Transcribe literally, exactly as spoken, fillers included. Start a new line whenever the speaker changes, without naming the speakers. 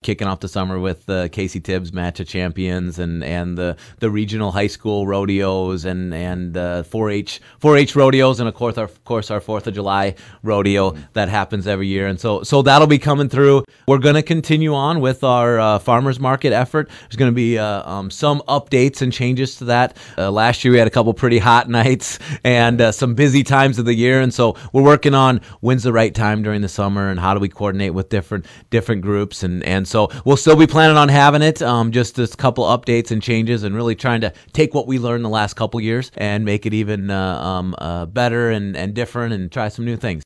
kicking off the summer with the Casey Tibbs Match of Champions and, and the, the regional high school rodeos and and uh, four H four H rodeos, and of course our of course our Fourth of July rodeo mm-hmm. that happens every year. And so so that'll be coming through. We're going to continue on with our uh, farmers market effort. There's going to be uh, um, some updates and changes to that. Uh, last year we had a couple pretty hot nights and uh, some busy times of the year, and so we're working on when's the right time during the summer and how do we coordinate with different different groups, and and so we'll still be planning on having it. Um, just a couple updates and changes, and really trying to take what we learned the last couple years and make it even uh, um, uh, better and, and different, and try some new things.